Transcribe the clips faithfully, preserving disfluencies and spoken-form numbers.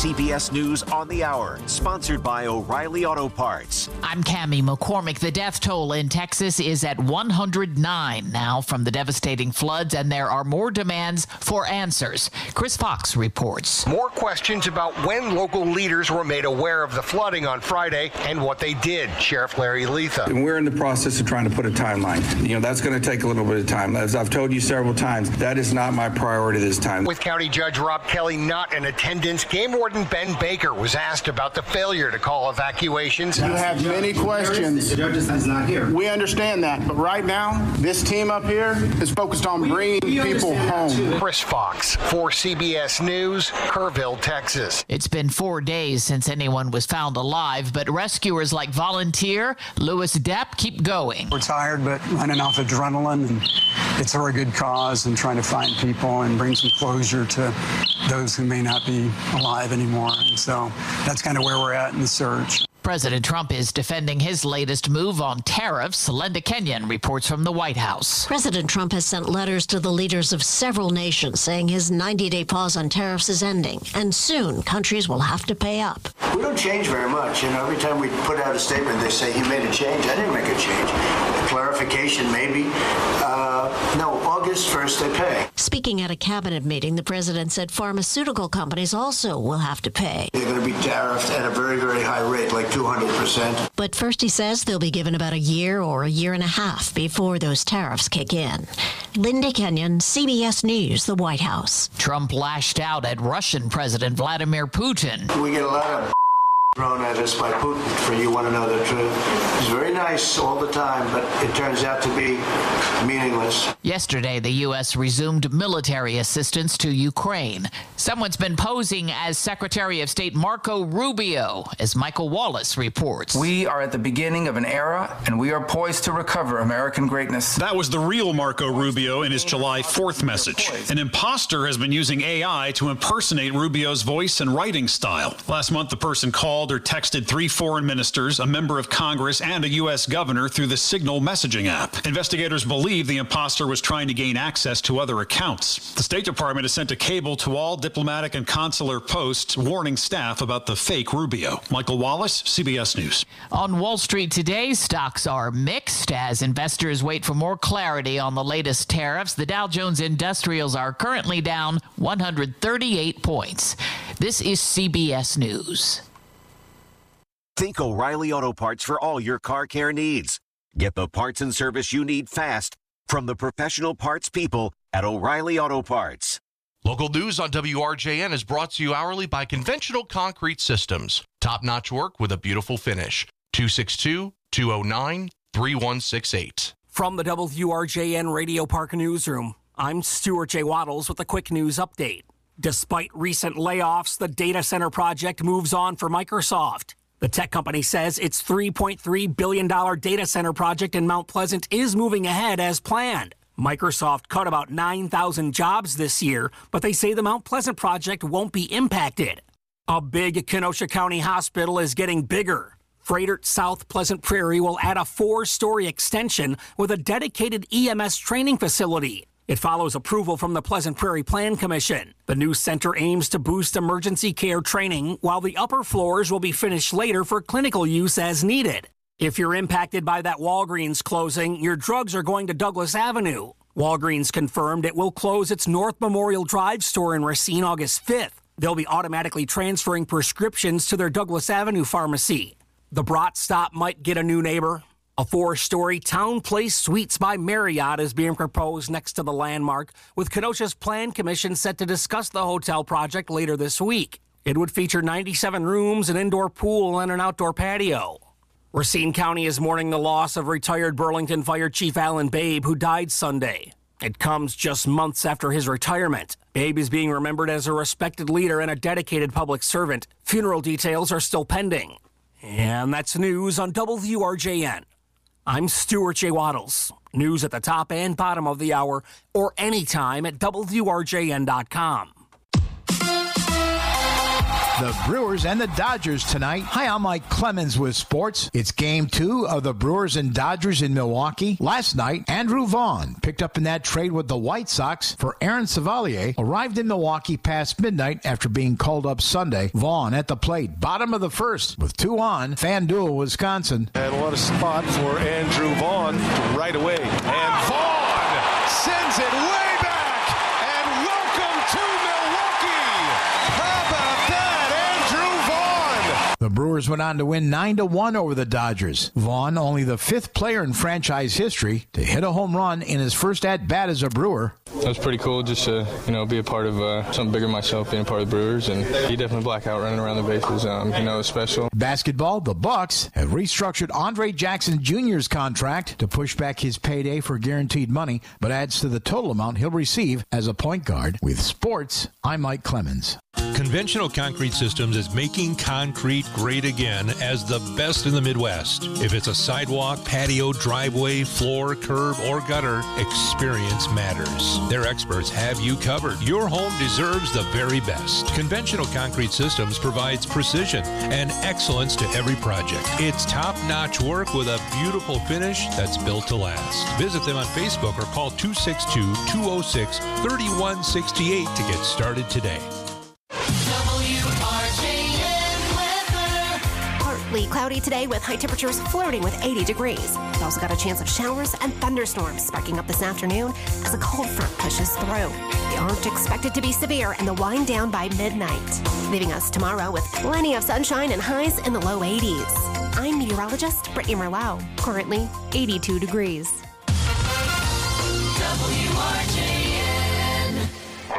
C B S News on the Hour, sponsored by O'Reilly Auto Parts. I'm Cammie McCormick. The death toll in Texas is at one hundred nine now from the devastating floods, and there are more demands for answers. Chris Fox reports. More questions about when local leaders were made aware of the flooding on Friday and what they did. Sheriff Larry Letha. And we're in the process of trying to put a timeline. You know, that's going to take a little bit of time. As I've told you several times, that is not my priority this time. With County Judge Rob Kelly not in attendance, Game Warden Ben Baker was asked about the failure to call evacuations. You have many questions. The judge is not here. We understand that, but right now, this team up here is focused on bringing we, we people home. Chris Fox for C B S News, Kerrville, Texas. It's been four days since anyone was found alive, but rescuers like volunteer Lewis Depp keep going. We're tired, but running off adrenaline, and it's for a good cause, and trying to find people and bring some closure to those who may not be alive anymore. And so that's kind of where we're at in the search. President Trump is defending his latest move on tariffs. Linda Kenyon reports from the White House. President Trump has sent letters to the leaders of several nations saying his ninety-day pause on tariffs is ending, and soon countries will have to pay up. We don't change very much. You know, every time we put out a statement, they say he made a change. I didn't make a change. A clarification, maybe. Uh, no, August first they pay. Speaking at a cabinet meeting, the president said pharmaceutical companies also will have to pay. They're going to be tariffed at a very, very high rate, like two hundred percent. But first, he says they'll be given about a year or a year and a half before those tariffs kick in. Linda Kenyon, C B S News, the White House. Trump lashed out at Russian President Vladimir Putin. We get a lot of thrown at us by Putin, for you want to know the truth. He's very nice all the time, but it turns out to be meaningless. Yesterday, the U S resumed military assistance to Ukraine. Someone's been posing as Secretary of State Marco Rubio, as Michael Wallace reports. We are at the beginning of an era, and we are poised to recover American greatness. That was the real Marco Rubio in his July fourth message. An imposter has been using A I to impersonate Rubio's voice and writing style. Last month, the person called or texted three foreign ministers, a member of Congress, and a U S governor through the Signal messaging app. Investigators believe the imposter was trying to gain access to other accounts. The State Department has sent a cable to all diplomatic and consular posts warning staff about the fake Rubio. Michael Wallace, C B S News. On Wall Street today, stocks are mixed as investors wait for more clarity on the latest tariffs. The Dow Jones Industrials are currently down one hundred thirty-eight points. This is C B S News. Think O'Reilly Auto Parts for all your car care needs. Get the parts and service you need fast from the professional parts people at O'Reilly Auto Parts. Local news on W R J N is brought to you hourly by Conventional Concrete Systems. Top-notch work with a beautiful finish. two six two, two oh nine, three one six eight. From the W R J N Radio Park Newsroom, I'm Stuart J. Waddles with a quick news update. Despite recent layoffs, the data center project moves on for Microsoft. The tech company says its three point three billion dollars data center project in Mount Pleasant is moving ahead as planned. Microsoft cut about nine thousand jobs this year, but they say the Mount Pleasant project won't be impacted. A big Kenosha County hospital is getting bigger. Frederick South Pleasant Prairie will add a four-story extension with a dedicated E M S training facility. It follows approval from the Pleasant Prairie Plan Commission. The new center aims to boost emergency care training, while the upper floors will be finished later for clinical use as needed. If you're impacted by that Walgreens closing, your drugs are going to Douglas Avenue. Walgreens confirmed it will close its North Memorial Drive store in Racine August fifth. They'll be automatically transferring prescriptions to their Douglas Avenue pharmacy. The Brat stop might get a new neighbor. A four-story Town Place Suites by Marriott is being proposed next to the Landmark, with Kenosha's Plan Commission set to discuss the hotel project later this week. It would feature ninety-seven rooms, an indoor pool, and an outdoor patio. Racine County is mourning the loss of retired Burlington Fire Chief Alan Babe, who died Sunday. It comes just months after his retirement. Babe is being remembered as a respected leader and a dedicated public servant. Funeral details are still pending. And that's news on W R J N. I'm Stuart J. Waddles. News at the top and bottom of the hour, or anytime at W R J N dot com. The Brewers and the Dodgers tonight. Hi, I'm Mike Clemens with sports. It's game two of the Brewers and Dodgers in Milwaukee. Last night, Andrew Vaughn, picked up in that trade with the White Sox for Aaron Savalier, arrived in Milwaukee past midnight after being called up Sunday. Vaughn at the plate, bottom of the first, with two on, FanDuel, Wisconsin. And what a spot for Andrew Vaughn right away. And Vaughn sends it way back. And welcome to Milwaukee. How about that, Andrew Vaughn? The Brewers went on to win nine to one over the Dodgers. Vaughn, only the fifth player in franchise history to hit a home run in his first at-bat as a Brewer. That was pretty cool just to, you know, be a part of uh, something bigger than myself, being a part of the Brewers, and he definitely black out running around the bases. Um, you know, it was special. Basketball, the Bucks have restructured Andre Jackson Junior's contract to push back his payday for guaranteed money, but adds to the total amount he'll receive as a point guard. With sports, I'm Mike Clemens. Conventional Concrete Systems is making concrete great again as the best in the Midwest. If it's a sidewalk, patio, driveway, floor, curb, or gutter, experience matters. Their experts have you covered. Your home deserves the very best. Conventional Concrete Systems provides precision and excellence to every project. It's top-notch work with a beautiful finish that's built to last. Visit them on Facebook or call two six two, two oh six, three one six eight to get started today. Partly cloudy today with high temperatures flirting with eighty degrees. We've also got a chance of showers and thunderstorms sparking up this afternoon as a cold front pushes through. They aren't expected to be severe and they'll wind down by midnight, leaving us tomorrow with plenty of sunshine and highs in the low eighties. I'm meteorologist Brittany Merlau, currently eighty-two degrees. W R J N.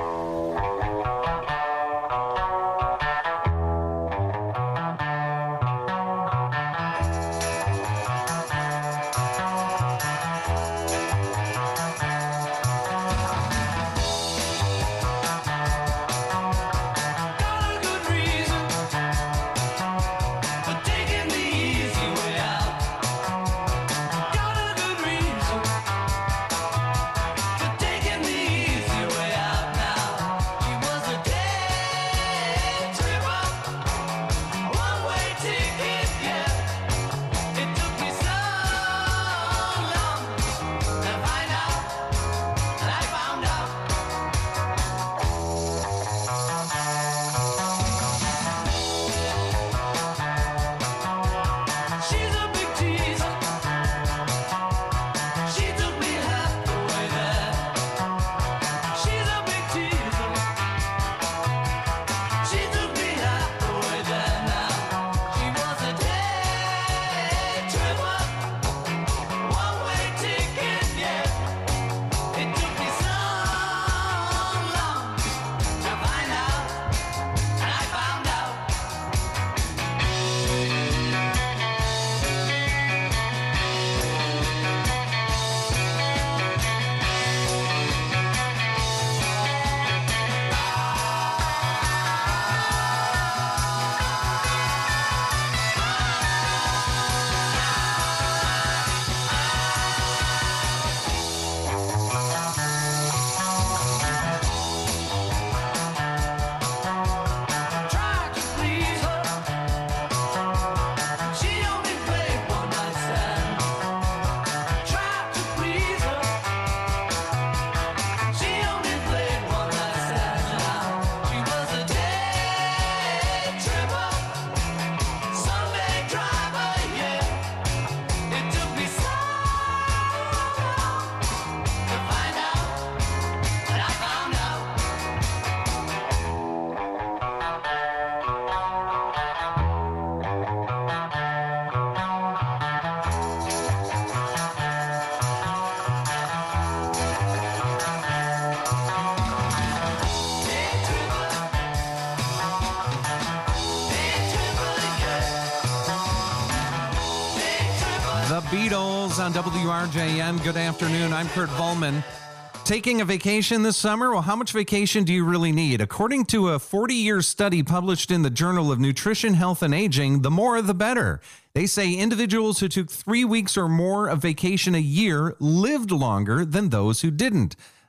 Beatles on W R J N. Good afternoon. I'm Kurt Volman. Taking a vacation this summer? Well, how much vacation do you really need? According to a forty-year study published in the Journal of Nutrition, Health, and Aging, the more the better. They say individuals who took three weeks or more of vacation a year lived longer than those who didn't.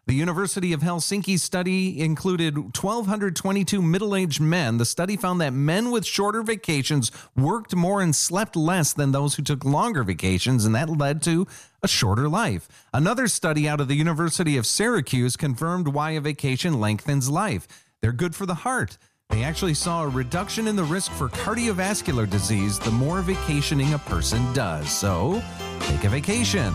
The University of Helsinki study included one thousand two hundred twenty-two middle-aged men. The study found that men with shorter vacations worked more and slept less than those who took longer vacations, and that led to a shorter life. Another study out of the University of Syracuse confirmed why a vacation lengthens life. They're good for the heart. They actually saw a reduction in the risk for cardiovascular disease the more vacationing a person does. So, take a vacation.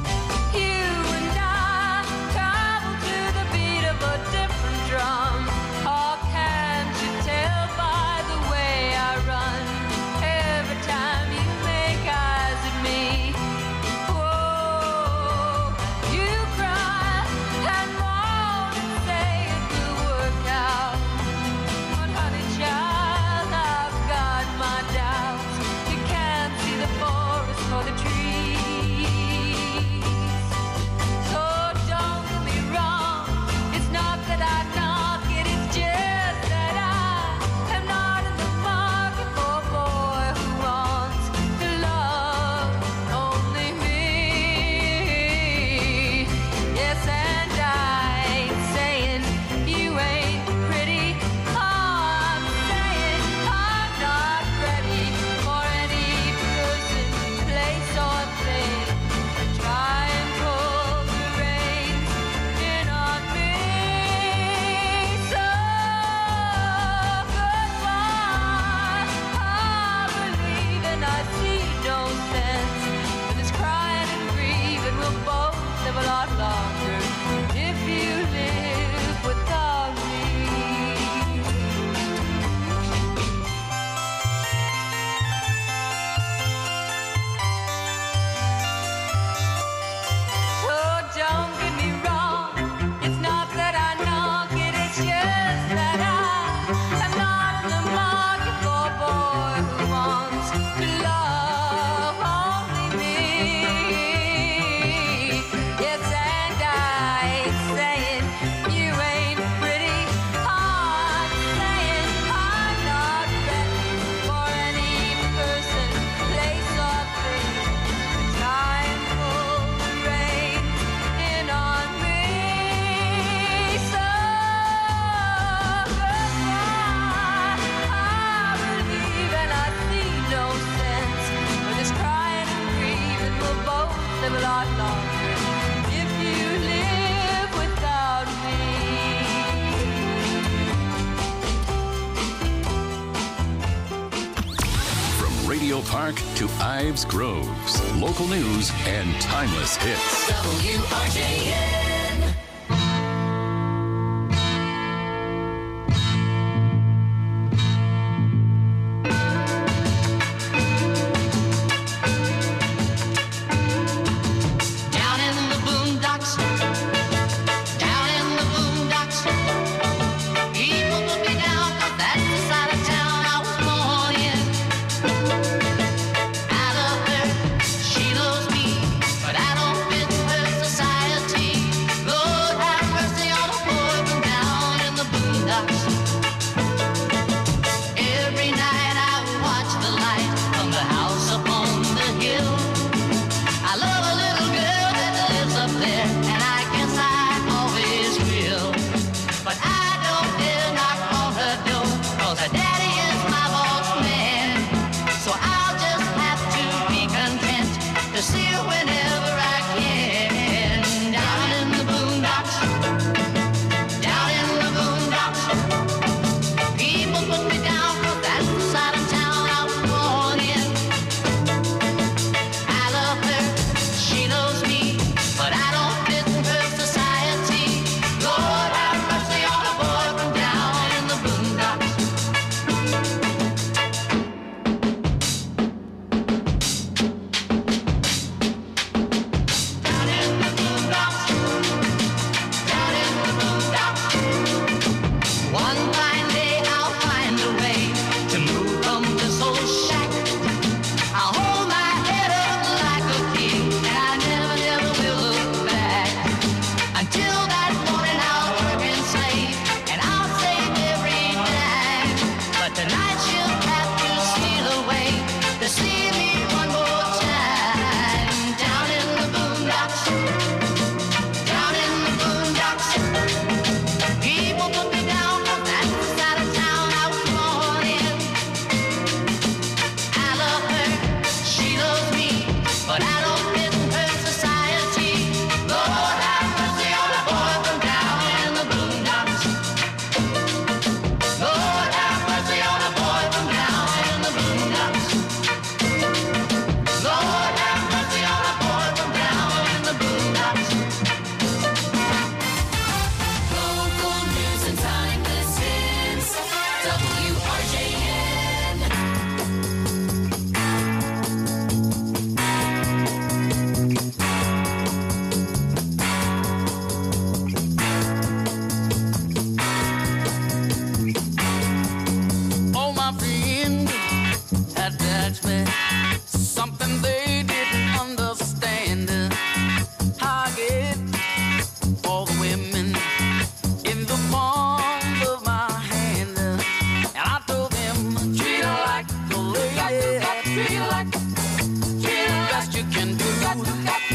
Park to Ives Groves. Local news and timeless hits. W R J N.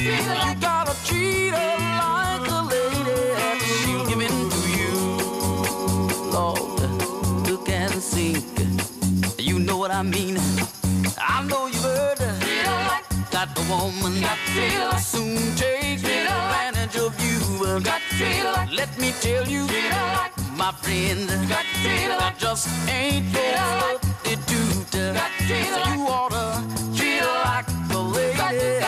treat her like, you gotta treat her like a lady. She'll give in to you, Lord. Look and sink. You know what I mean. I know you've heard like that the woman that soon take advantage of you. Like, let me tell you, like, my friend, that just ain't your substitute. So you oughta treat her like a lady.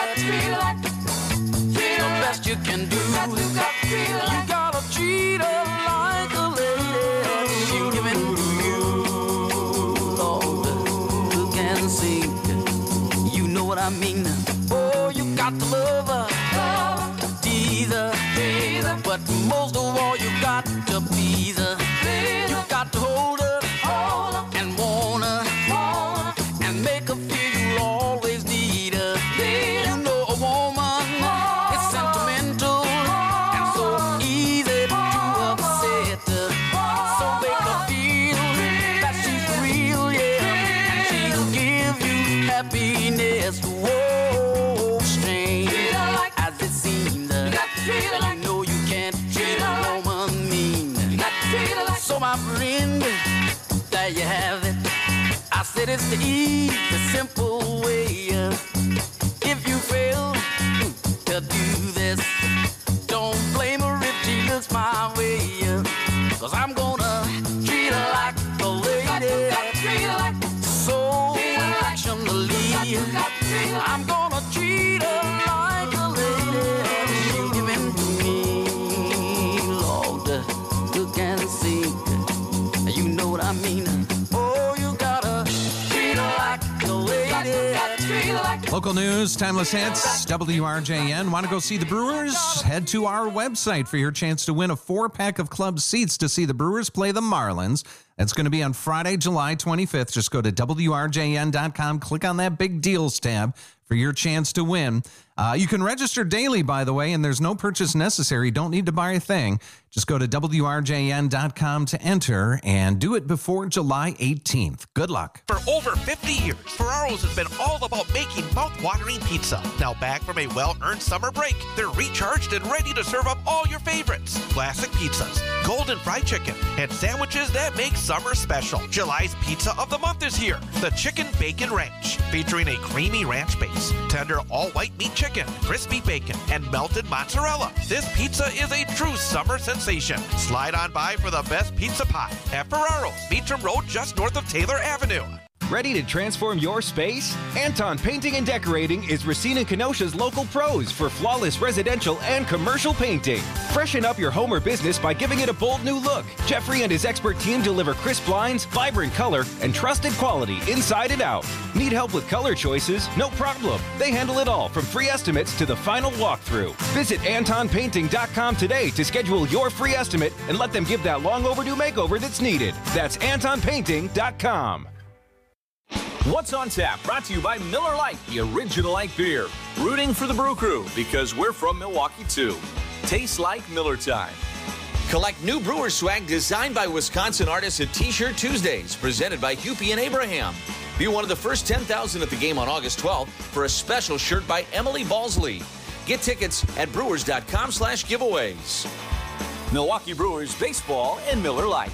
The best you can do. You gotta treat her like a lady. She'll give in to you, Lord. Look and sink. You know what I mean. Oh, you got to love her, tease her, but most of all, you got to please her. You got to hold her and want her and make her feel you'll always need her. You know a woman is sentimental and so easy to upset her. So make her feel that she's real, yeah, and she'll give you happiness. Whoa, strange as it seems, you know you can't treat a woman mean. So my friend, there you have it. I said it's the easy, simple way. If you fail to do this, don't blame her if she looks my way. Cause I'm gonna treat her like a lady. So affectionately, I'm gonna treat her like a lady. She'll give in to me, Lord. Look and see. You know what I mean. Oh, you gotta treat her like a lady. Local news, timeless hits, W R J N. Want to go see the Brewers? Head to our website for your chance to win a four-pack of club seats to see the Brewers play the Marlins. That's going to be on Friday, July twenty-fifth. Just go to W R J N dot com, click on that big deals tab for your chance to win. Uh, you can register daily, by the way, and there's no purchase necessary. Don't need to buy a thing. Just go to W R J N dot com to enter and do it before July eighteenth. Good luck. For over fifty years, Ferraro's has been all about making mouth-watering pizza. Now back from a well-earned summer break, they're recharged and ready to serve up all your favorites. Classic pizzas, golden fried chicken, and sandwiches that make summer special. July's pizza of the month is here. The Chicken Bacon Ranch, featuring a creamy ranch base, tender all-white meat chicken, crispy bacon, and melted mozzarella. This pizza is a true summer sensation. Slide on by for the best pizza pie at Ferraro's, Beecham Road, just north of Taylor Avenue. Ready to transform your space? Anton Painting and Decorating is Racine and Kenosha's local pros for flawless residential and commercial painting. Freshen up your home or business by giving it a bold new look. Jeffrey and his expert team deliver crisp lines, vibrant color, and trusted quality inside and out. Need help with color choices? No problem. They handle it all, from free estimates to the final walkthrough. Visit Anton Painting dot com today to schedule your free estimate and let them give that long overdue makeover that's needed. That's Anton Painting dot com. What's on Tap, brought to you by Miller Lite, the original light beer. Rooting for the Brew Crew, because we're from Milwaukee too. Tastes like Miller time. Collect new Brewers swag designed by Wisconsin artists at T-Shirt Tuesdays, presented by Hupie and Abraham. Be one of the first ten thousand at the game on August twelfth for a special shirt by Emily Balsley. Get tickets at brewers dot com slash giveaways. Milwaukee Brewers baseball and Miller Lite.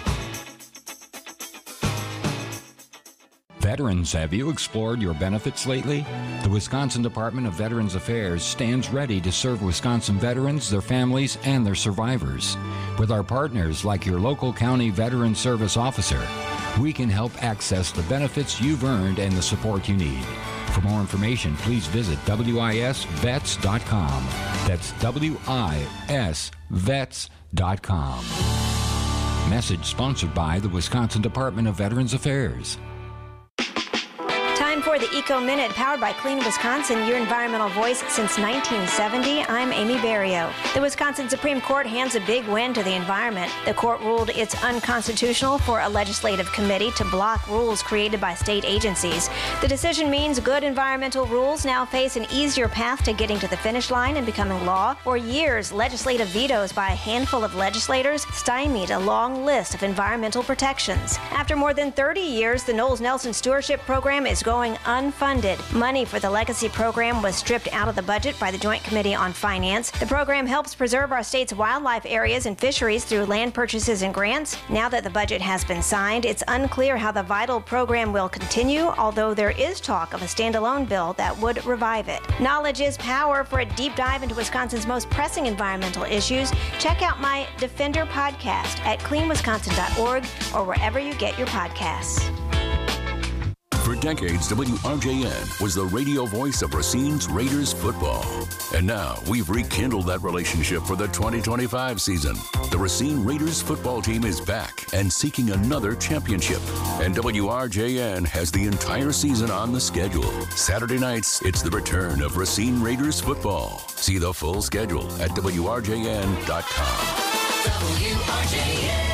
Veterans, have you explored your benefits lately? The Wisconsin Department of Veterans Affairs stands ready to serve Wisconsin veterans, their families, and their survivors. With our partners like your local county veteran service officer, we can help access the benefits you've earned and the support you need. For more information, please visit W I S vets dot com. That's W I S vets dot com. Message sponsored by the Wisconsin Department of Veterans Affairs. Time for the Eco Minute, powered by Clean Wisconsin, your environmental voice since nineteen seventy. I'm Amy Barrio. The Wisconsin Supreme Court hands a big win to the environment. The court ruled it's unconstitutional for a legislative committee to block rules created by state agencies. The decision means good environmental rules now face an easier path to getting to the finish line and becoming law. For years, legislative vetoes by a handful of legislators stymied a long list of environmental protections. After more than thirty years, the Knowles Nelson Stewardship Program is going unfunded. Money for the Legacy program was stripped out of the budget by the Joint Committee on Finance. The program helps preserve our state's wildlife areas and fisheries through land purchases and grants. Now that the budget has been signed, it's unclear how the vital program will continue, although there is talk of a standalone bill that would revive it. Knowledge is power. For a deep dive into Wisconsin's most pressing environmental issues, check out my Defender podcast at clean wisconsin dot org or wherever you get your podcasts. For decades, W R J N was the radio voice of Racine's Raiders football. And now we've rekindled that relationship for the twenty twenty-five season. The Racine Raiders football team is back and seeking another championship. And W R J N has the entire season on the schedule. Saturday nights, it's the return of Racine Raiders football. See the full schedule at W R J N dot com. W R J N.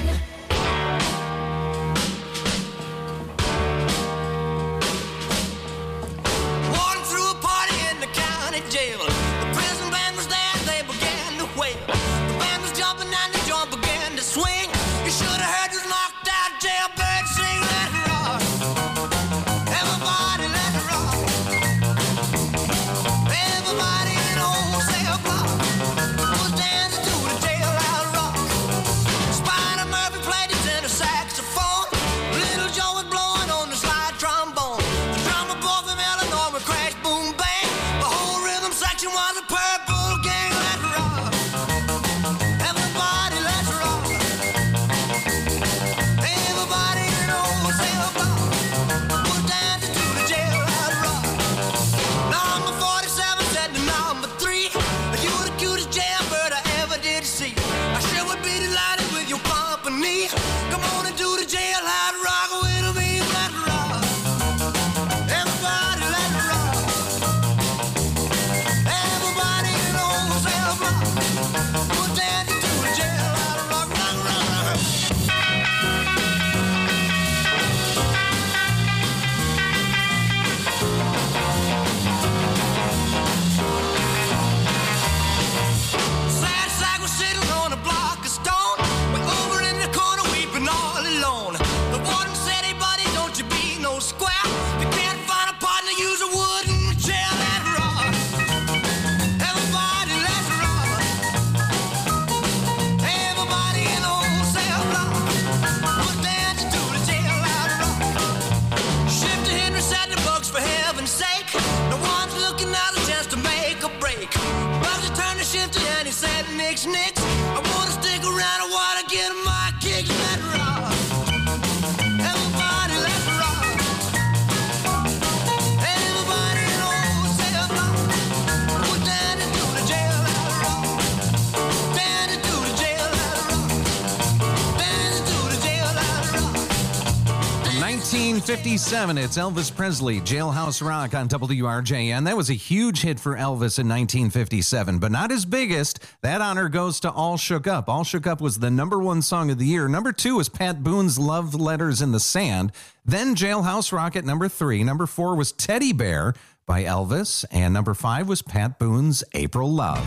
nineteen fifty-seven, it's Elvis Presley, Jailhouse Rock on W R J N. That was a huge hit for Elvis in nineteen fifty-seven, but not his biggest. That honor goes to All Shook Up. All Shook Up was the number one song of the year. Number two was Pat Boone's Love Letters in the Sand. Then Jailhouse Rock at number three. Number four was Teddy Bear by Elvis. And number five was Pat Boone's April Love.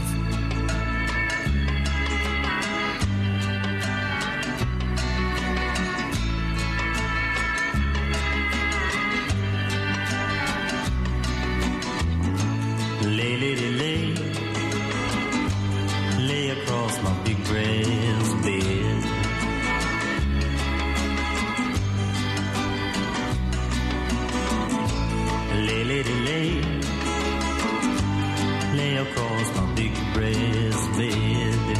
Lay, lady, lay, lay across my big brass bed. Lay, lady, lay, lay across my big brass bed.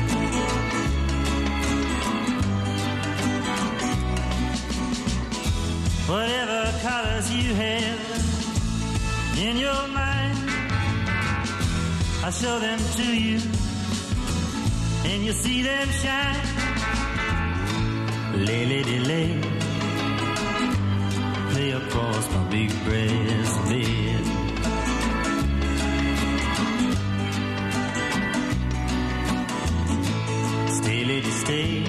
Whatever colors you have in your mind, I'll show them to you, and you'll see them shine. Lay, lady, lay, lay across my big brass bed. Stay, lady, stay,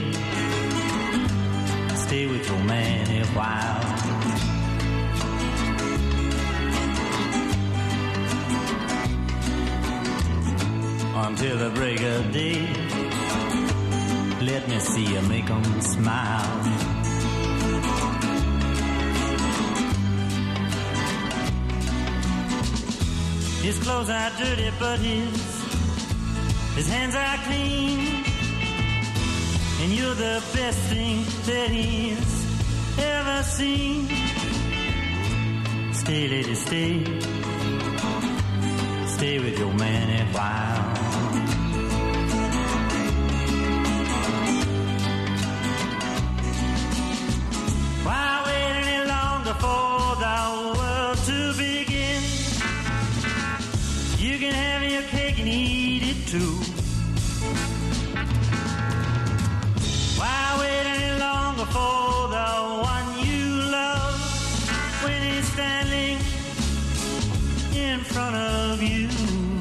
stay with your man a while. Until the break of day, let me see you make them smile. His clothes are dirty, but his his hands are clean. And you're the best thing that he's ever seen. Stay, lady, stay. Stay with your man a while. Why wait any longer for the world to begin? You can have your cake and eat it too. Why wait any longer for the one you love when he's standing in front of you?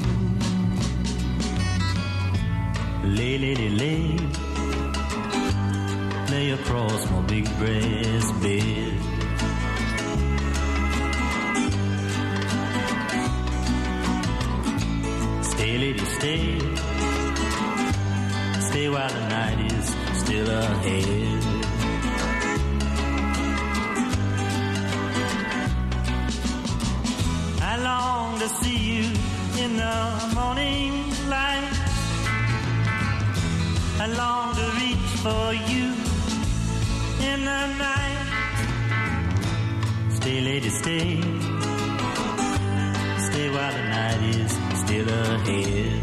Lay, lay, lay, lay, lay across my big breast bed. Stay, lady, stay. Stay while the night is still ahead. I long to see you in the morning light. I long to reach for you in the night. Stay, lady, stay. Stay while the night is still ahead.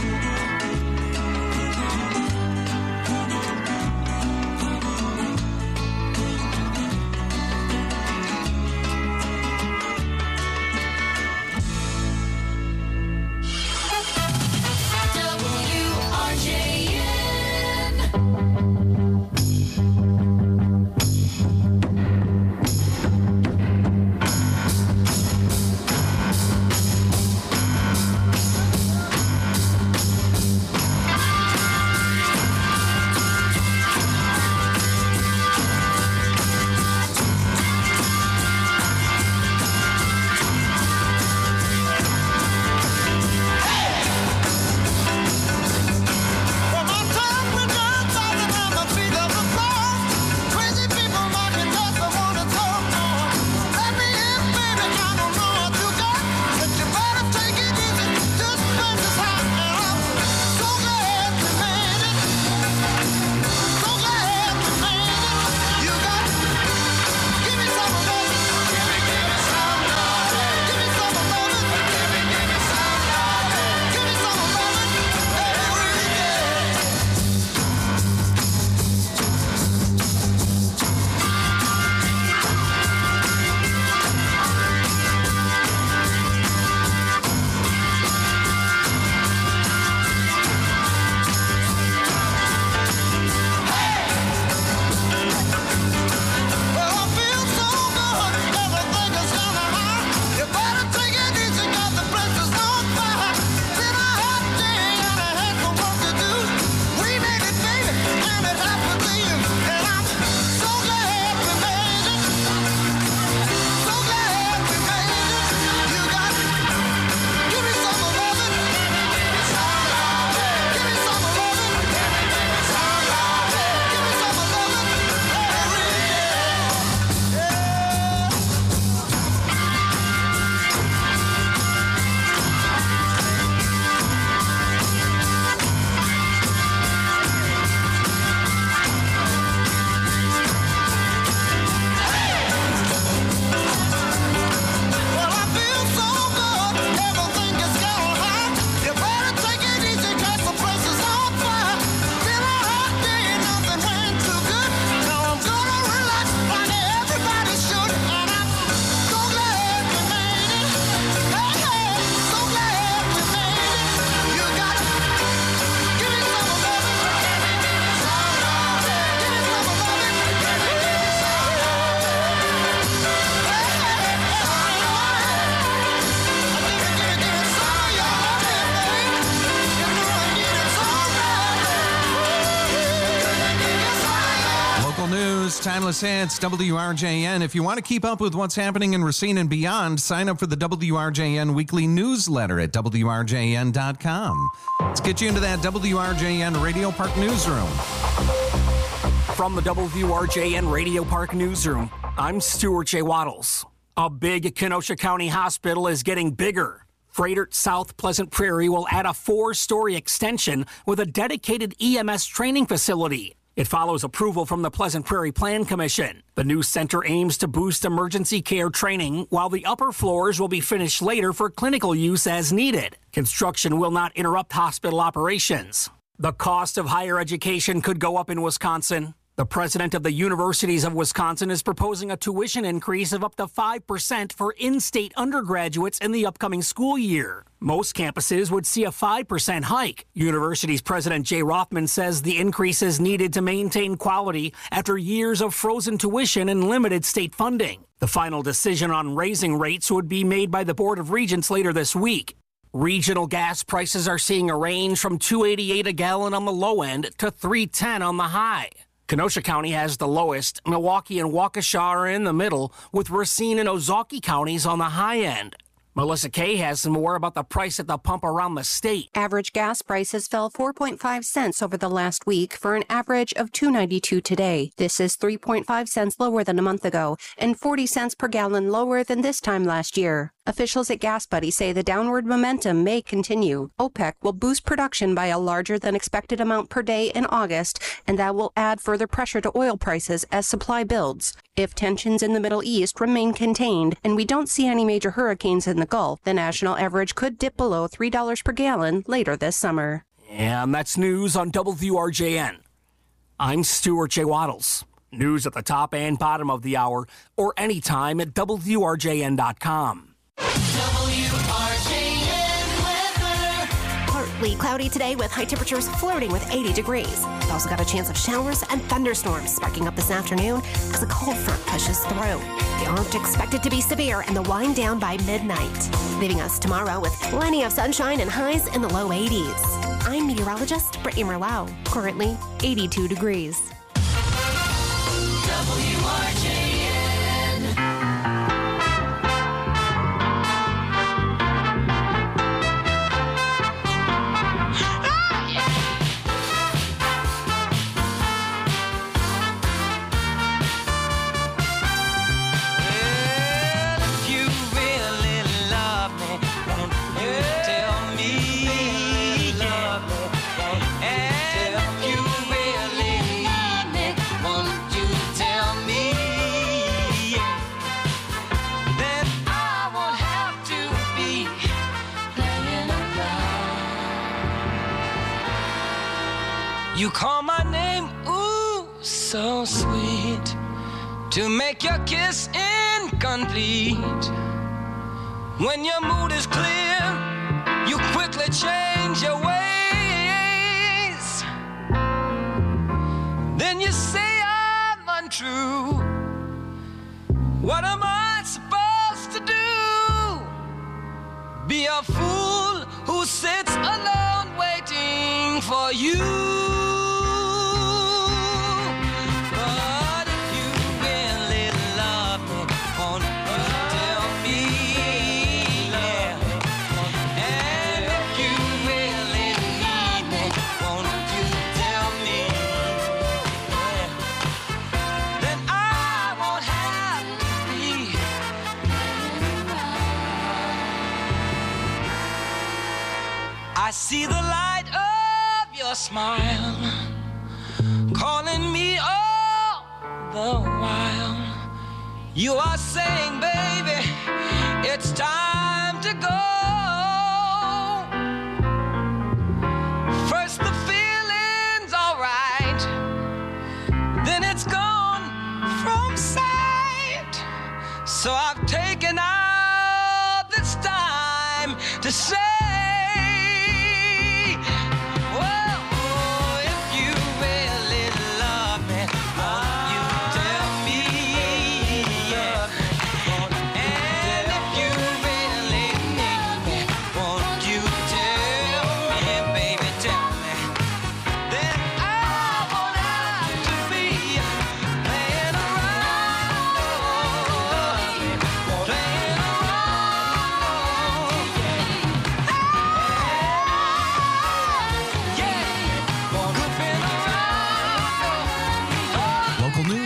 Timeless Hits, W R J N. If you want to keep up with what's happening in Racine and beyond, sign up for the W R J N weekly newsletter at W R J N dot com. Let's get you into that W R J N Radio Park newsroom. From the W R J N Radio Park newsroom, I'm Stuart J. Waddles. A big Kenosha County hospital is getting bigger. Freighter South Pleasant Prairie will add a four-story extension with a dedicated E M S training facility. It follows approval from the Pleasant Prairie Plan Commission. The new center aims to boost emergency care training, while the upper floors will be finished later for clinical use as needed. Construction will not interrupt hospital operations. The cost of higher education could go up in Wisconsin. The president of the Universities of Wisconsin is proposing a tuition increase of up to five percent for in-state undergraduates in the upcoming school year. Most campuses would see a five percent hike. University's President Jay Rothman says the increase is needed to maintain quality after years of frozen tuition and limited state funding. The final decision on raising rates would be made by the Board of Regents later this week. Regional gas prices are seeing a range from two dollars and eighty-eight cents a gallon on the low end to three dollars and ten cents on the high. Kenosha County has the lowest. Milwaukee and Waukesha are in the middle, with Racine and Ozaukee counties on the high end. Melissa Kay has more about the price at the pump around the state. Average gas prices fell four point five cents over the last week for an average of two dollars and ninety-two cents today. This is three point five cents lower than a month ago and forty cents per gallon lower than this time last year. Officials at Gas Buddy say the downward momentum may continue. OPEC will boost production by a larger than expected amount per day in August, and that will add further pressure to oil prices as supply builds. If tensions in the Middle East remain contained and we don't see any major hurricanes in the Gulf, the national average could dip below three dollars per gallon later this summer. And that's news on W R J N. I'm Stuart J. Waddles. News at the top and bottom of the hour, or anytime at W R J N dot com. W R J N weather. Partly cloudy today with high temperatures flirting with eighty degrees. We've also got a chance of showers and thunderstorms sparking up this afternoon as a cold front pushes through. They aren't expected to be severe and the wind down by midnight, leaving us tomorrow with plenty of sunshine and highs in the low eighties. I'm meteorologist Brittany Merlau. Currently eighty-two degrees. W R J N. You call my name, ooh, so sweet, to make your kiss incomplete. When your mood is clear, you quickly change your ways. Then you say I'm untrue. What am I supposed to do? Be a fool who sits alone waiting for you. I see the light of your smile calling me all the while. You are saying, baby, it's time to go. First the feeling's all right, then it's gone from sight. So I've taken out this time to say,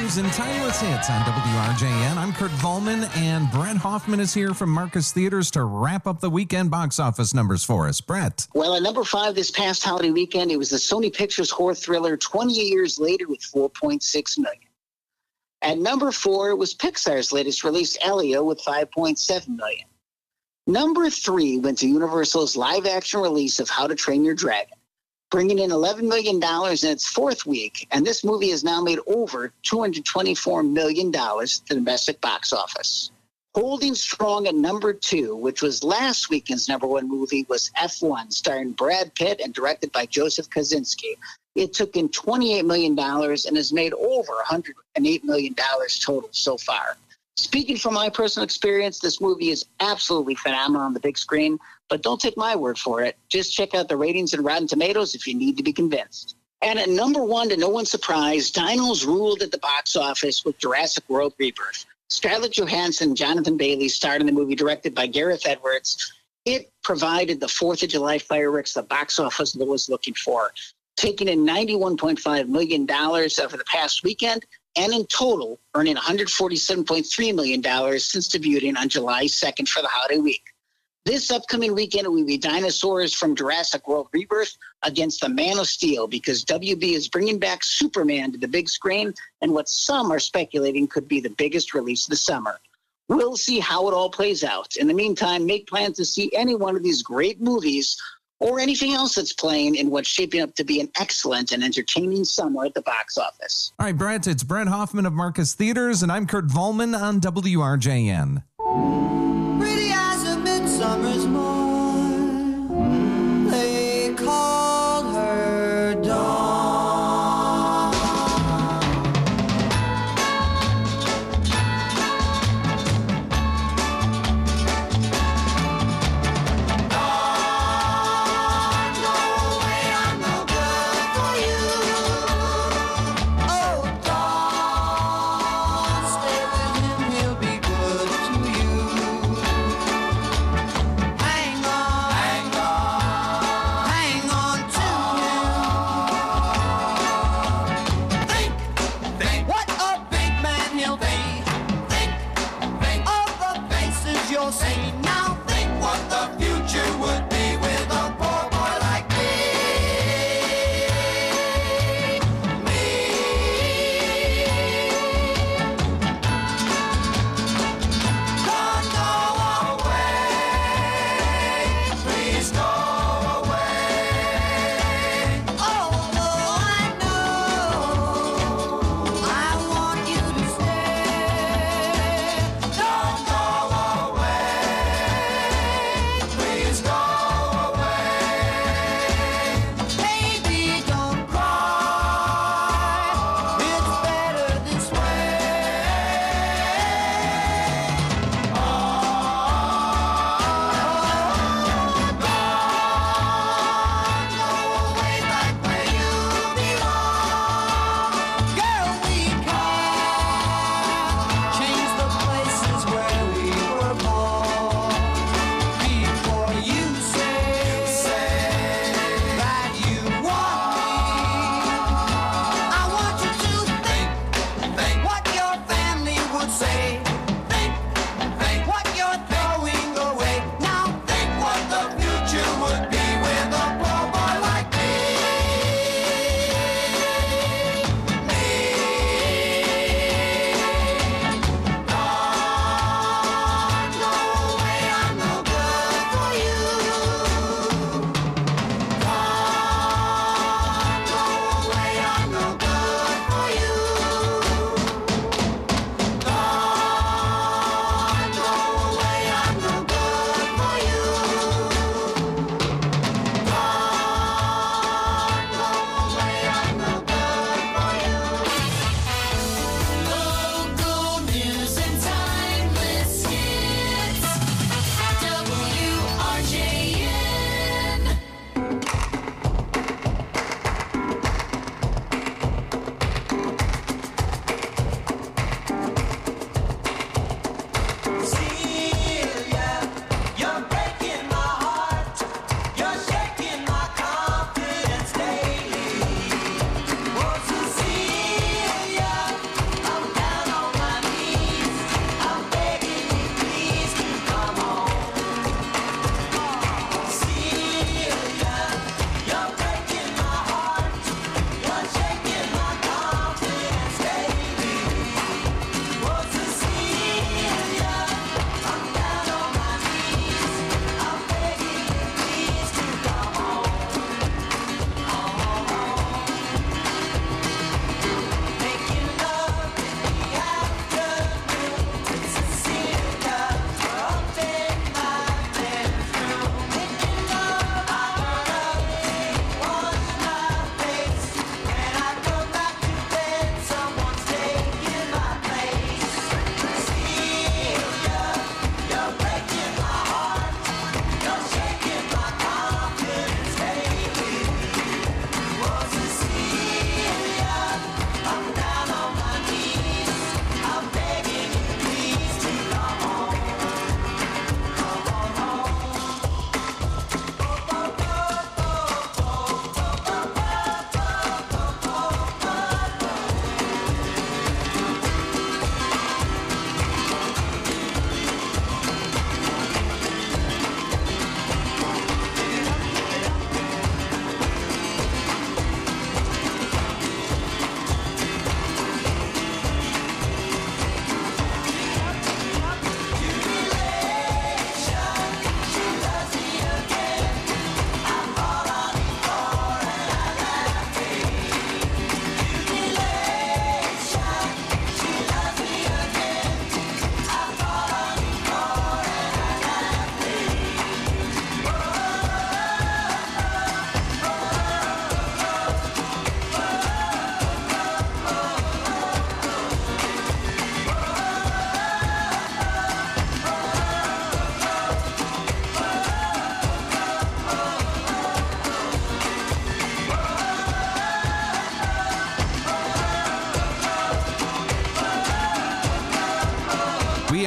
news and timeless hits on W R J N. I'm Kurt Volman, and Brett Hoffman is here from Marcus Theaters to wrap up the weekend box office numbers for us. Brett. Well, at number five this past holiday weekend, it was the Sony Pictures horror thriller twenty years later with four point six million. At number four, it was Pixar's latest release, Elio, with five point seven million. Number three went to Universal's live-action release of How to Train Your Dragon, bringing in eleven million dollars in its fourth week, and this movie has now made over two hundred twenty-four million dollars to the domestic box office. Holding strong at number two, which was last weekend's number one movie, was F one, starring Brad Pitt and directed by Joseph Kosinski. It took in twenty-eight million dollars and has made over one hundred eight million dollars total so far. Speaking from my personal experience, this movie is absolutely phenomenal on the big screen, but don't take my word for it. Just check out the ratings and Rotten Tomatoes if you need to be convinced. And at number one, to no one's surprise, Dinos ruled at the box office with Jurassic World Rebirth. Scarlett Johansson and Jonathan Bailey starred in the movie directed by Gareth Edwards. It provided the fourth of July fireworks the box office was looking for, taking in ninety-one point five million dollars over the past weekend, and in total earning one hundred forty-seven point three million dollars since debuting on July second for the holiday week. This upcoming weekend will be dinosaurs from Jurassic World Rebirth against the Man of Steel, because W B is bringing back Superman to the big screen and what some are speculating could be the biggest release of the summer. We'll see how it all plays out. In the meantime, make plans to see any one of these great movies or anything else that's playing in what's shaping up to be an excellent and entertaining summer at the box office. All right, Brett, it's Brett Hoffman of Marcus Theaters, and I'm Kurt Volman on W R J N. Pretty as a midsummer's morn, they called her Dawn.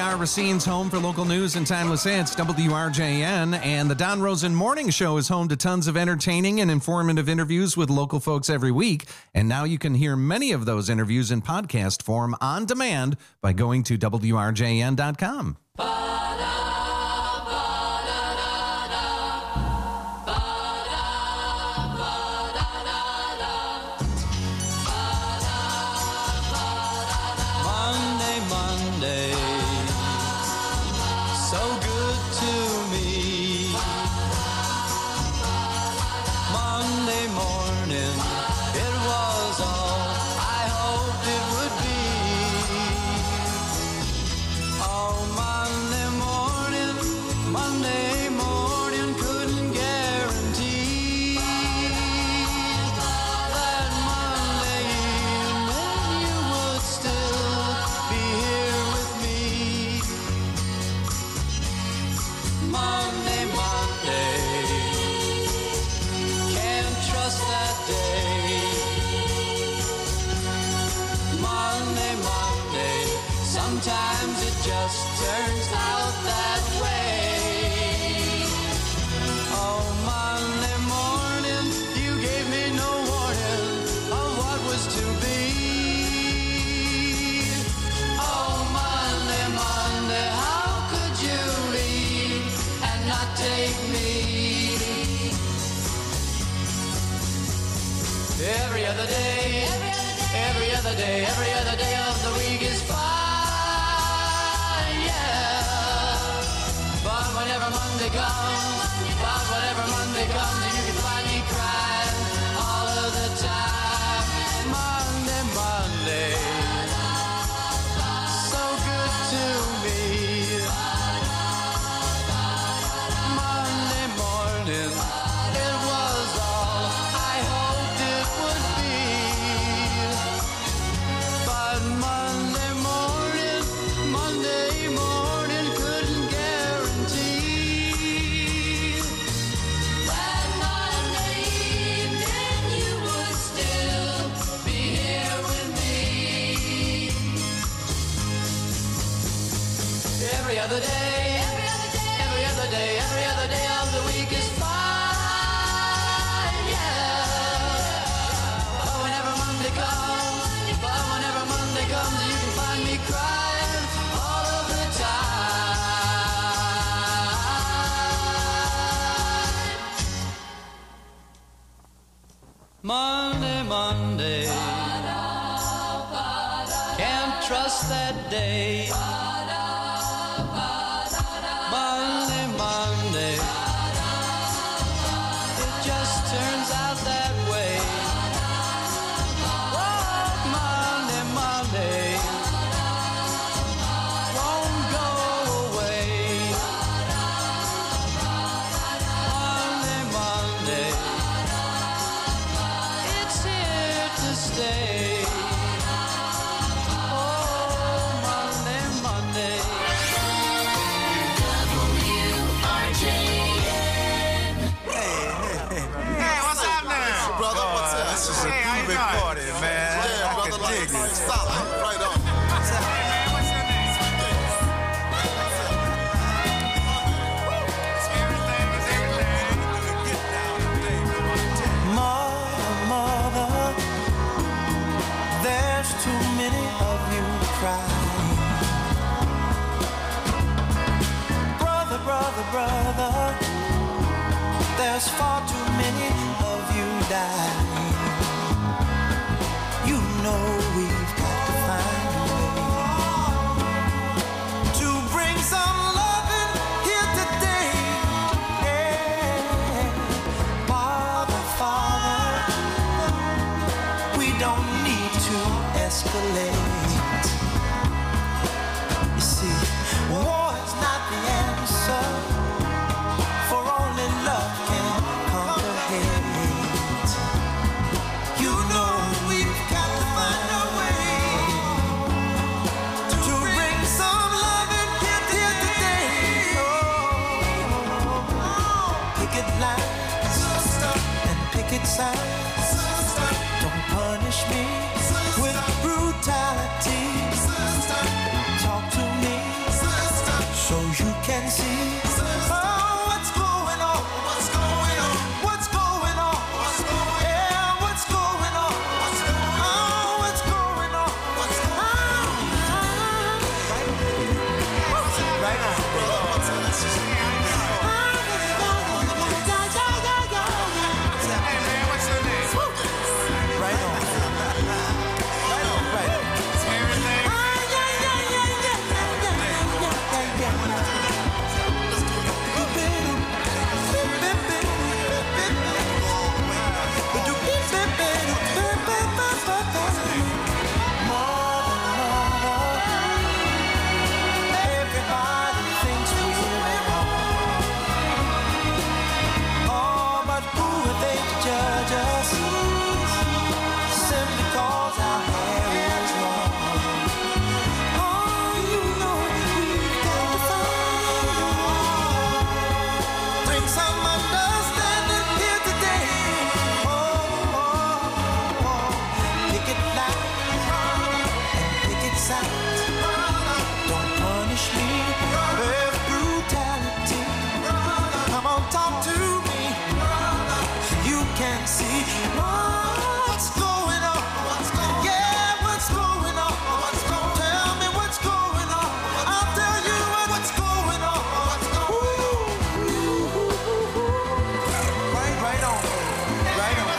are Racine's home for local news and timeless hits, W R J N, and the Don Rosen Morning Show is home to tons of entertaining and informative interviews with local folks every week. And now you can hear many of those interviews in podcast form on demand by going to W R J N dot com. Every other day, every other day, every other day of the week is fine, yeah. But whenever Monday comes, but whenever Monday comes, you can find me crying all of the time. Monday, Monday, so good to me. Monday morning, it was all I hoped it would be. But Monday morning, Monday morning couldn't guarantee that Monday evening you would still be here with me. Every other day, every other day, every other day, every other day of the week is fine, yeah. But whenever Monday comes, but whenever Monday comes, you can find me crying all of the time. Monday, Monday, can't trust that day. Monday, Monday, it just turns out that way. Oh, Monday, Monday, won't go away. Monday, Monday, it's here to stay. Oh, Monday, Monday. Hey, what's up now? Brother, what's up? This is a big party, man. Yeah, brother, like it. Solid. Right on. Hey, man, what's your name? Mother, mother, there's too many of you crying. Brother, brother, brother, there's far too many of you dying. You know we've got to find a way to bring some loving here today. Yeah. Father, Father, we don't need to escalate. You see, war is not the answer, for only love can conquer hate. You know we've got to find a way to bring some love in here, here today. Oh, picket lines and picket signs. Don't punish me with brutality. Talk to me can't see what's going on. Yeah, what's going on? Tell me what's going on. I'll tell you what's going on. Ooh. Right, right on, right on.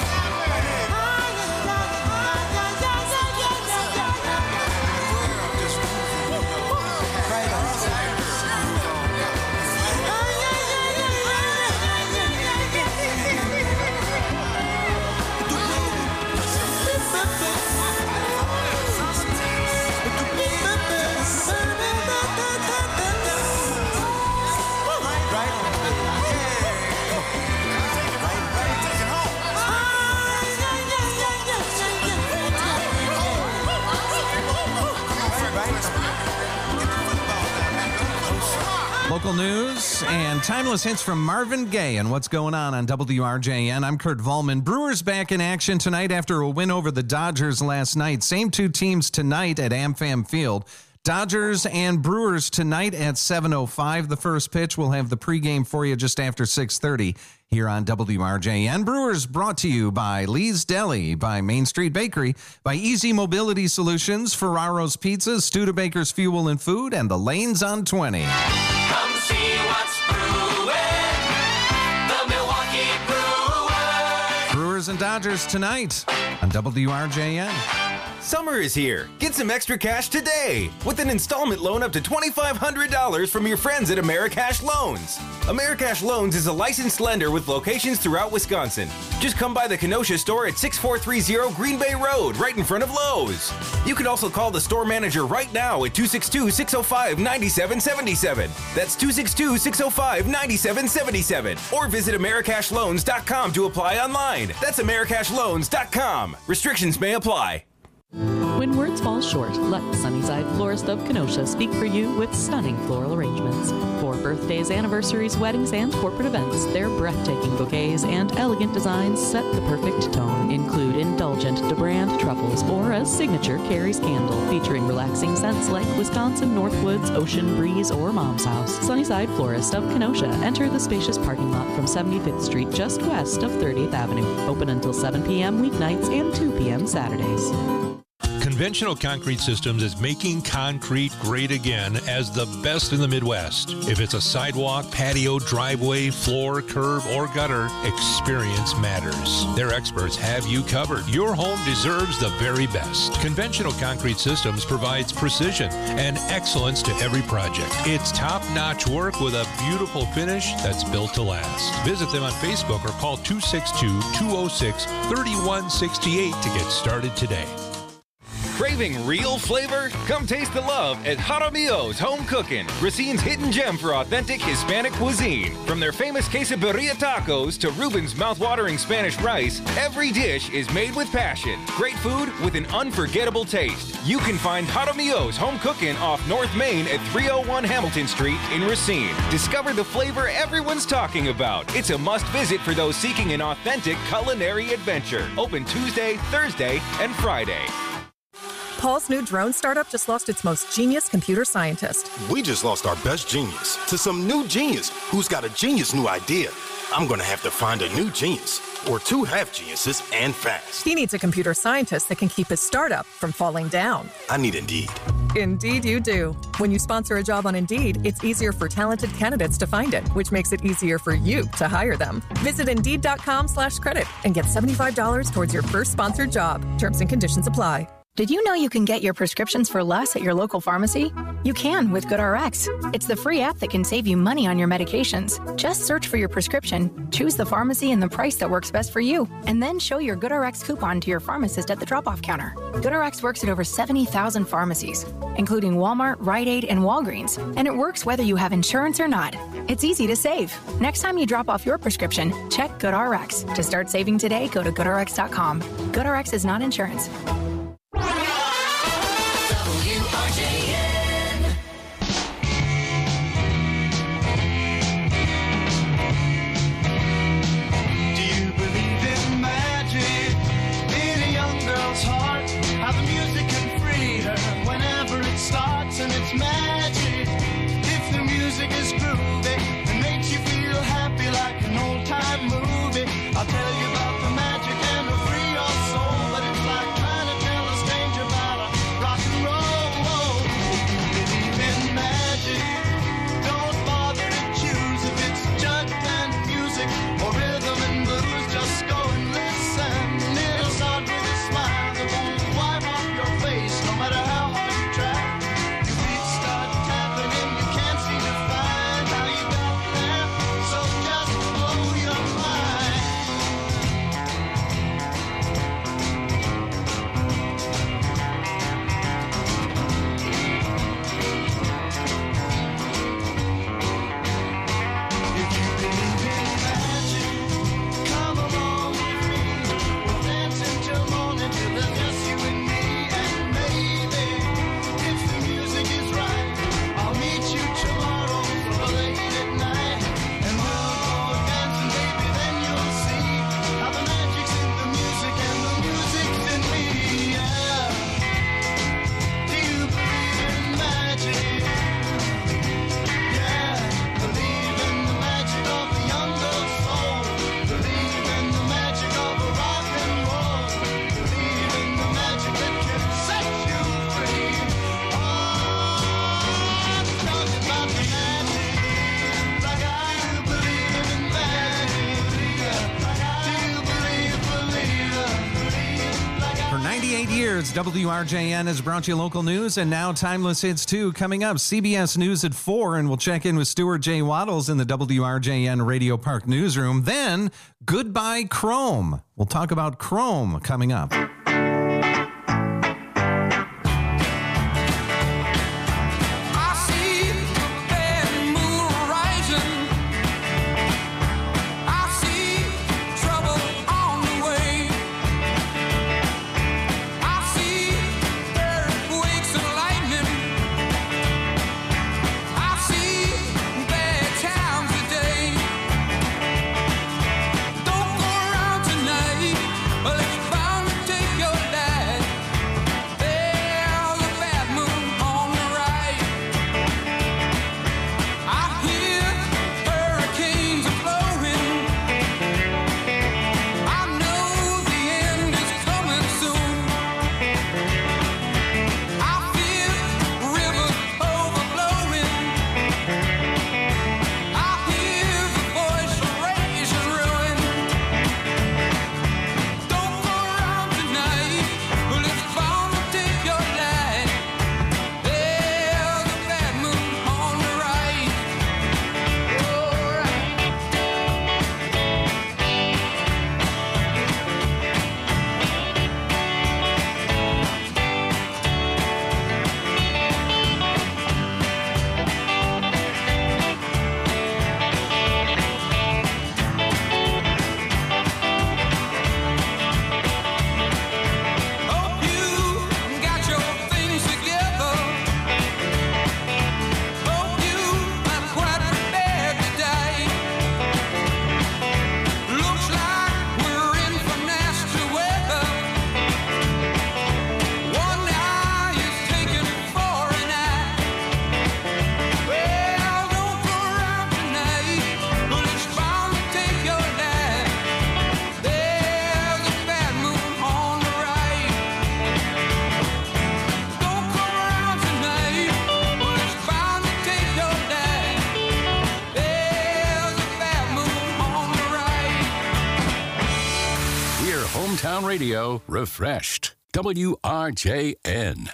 Local news and timeless hits from Marvin Gaye and what's going on on W R J N. I'm Kurt Volman. Brewers back in action tonight after a win over the Dodgers last night. Same two teams tonight at AmFam Field. Dodgers and Brewers tonight at seven oh five. The first pitch. We'll have the pregame for you just after six thirty here on W R J N. Brewers brought to you by Lee's Deli, by Main Street Bakery, by Easy Mobility Solutions, Ferraro's Pizzas, Studebaker's Fuel and Food, and the Lanes on twenty. Come see what's brewing, the Milwaukee Brewers. Brewers and Dodgers tonight on W R J N. Summer is here. Get some extra cash today with an installment loan up to twenty-five hundred dollars from your friends at Americash Loans. Americash Loans is a licensed lender with locations throughout Wisconsin. Just come by the Kenosha store at six four three zero Green Bay Road, right in front of Lowe's. You can also call the store manager right now at two six two, six oh five, nine seven seven seven. That's two six two, six oh five, nine seven seven seven. Or visit Americash Loans dot com to apply online. That's Americash Loans dot com. Restrictions may apply. When words fall short, let Sunnyside Florist of Kenosha speak for you with stunning floral arrangements. For birthdays, anniversaries, weddings, and corporate events, their breathtaking bouquets and elegant designs set the perfect tone. Include indulgent DeBrand truffles or a signature Carrie's candle featuring relaxing scents like Wisconsin Northwoods, Ocean Breeze, or Mom's House. Sunnyside Florist of Kenosha. Enter the spacious parking lot from seventy-fifth Street just west of thirtieth Avenue. Open until seven p.m. weeknights and two p.m. Saturdays. Conventional Concrete Systems is making concrete great again as the best in the Midwest. If it's a sidewalk, patio, driveway, floor, curb, or gutter, experience matters. Their experts have you covered. Your home deserves the very best. Conventional Concrete Systems provides precision and excellence to every project. It's top-notch work with a beautiful finish that's built to last. Visit them on Facebook or call two six two, two oh six, three one six eight to get started today. Craving real flavor? Come taste the love at Jaramillo's Home Cookin', Racine's hidden gem for authentic Hispanic cuisine. From their famous quesadilla tacos to Ruben's mouth-watering Spanish rice, every dish is made with passion. Great food with an unforgettable taste. You can find Jaramillo's Home Cookin' off North Main at three oh one Hamilton Street in Racine. Discover the flavor everyone's talking about. It's a must-visit for those seeking an authentic culinary adventure. Open Tuesday, Thursday, and Friday. Paul's new drone startup just lost its most genius computer scientist. We just lost our best genius to some new genius who's got a genius new idea. I'm going to have to find a new genius, or two half geniuses, and fast. He needs a computer scientist that can keep his startup from falling down. I need Indeed. Indeed you do. When you sponsor a job on Indeed, it's easier for talented candidates to find it, which makes it easier for you to hire them. Visit Indeed.com slash credit and get seventy-five dollars towards your first sponsored job. Terms and conditions apply. Did you know you can get your prescriptions for less at your local pharmacy? You can with GoodRx. It's the free app that can save you money on your medications. Just search for your prescription, choose the pharmacy and the price that works best for you, and then show your GoodRx coupon to your pharmacist at the drop-off counter. GoodRx works at over seventy thousand pharmacies, including Walmart, Rite Aid, and Walgreens, and it works whether you have insurance or not. It's easy to save. Next time you drop off your prescription, check GoodRx. To start saving today, go to good r x dot com. GoodRx is not insurance. And it's magic if the music is groovy and makes you feel happy like an old-time movie. I'll tell you about the magic. forty-eight years, W R J N has brought you local news, and now Timeless Hits two coming up. C B S News at four, and we'll check in with Stuart J. Waddles in the W R J N Radio Park newsroom. Then, Goodbye Chrome. We'll talk about Chrome coming up. Hometown Radio refreshed. W R J N.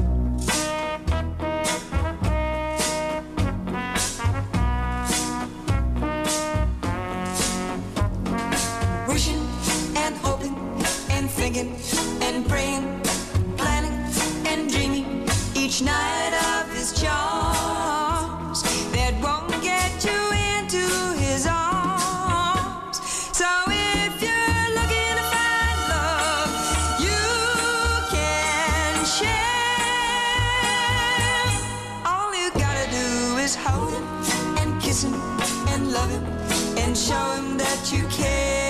Wishing and hoping and thinking and praying, planning and dreaming each night of his charms that won't get you into his arms. So if you're looking to find love, you can share. All you gotta do is hold him and kiss him and love him and show him that you care.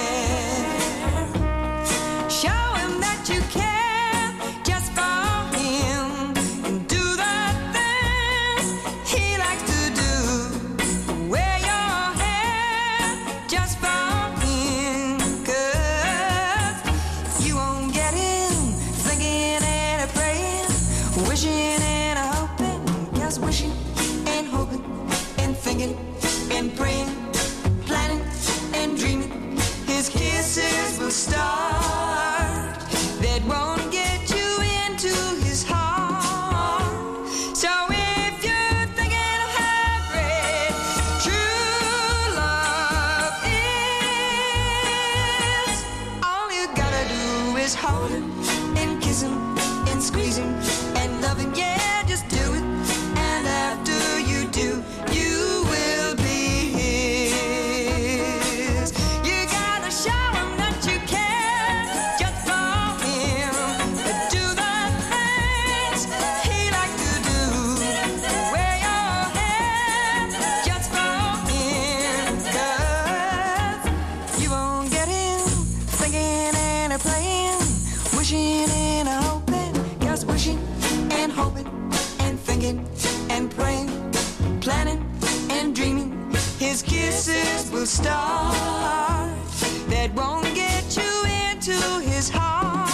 Show him that you care just for him and do the things he likes to do. Wear your hair just for him, 'cause you won't get him thinking and a praying, wishing and a hoping, just wishing and hoping and thinking and praying, planning and dreaming. His kisses will start that won't get you into his heart. So if you're thinking of how great true love is, all you gotta do is hold him and kiss him and squeeze him and love him. Yeah, just do it. And after you do, you will be his. You gotta show him that you care just for him, but do the things he likes to do. Wear your hair just for him, 'cause you won't get him thinking and a praying, wishing and a hoping, just wishing and hoping and thinking and praying, planning and dreaming. His kisses will start that won't get you into his heart.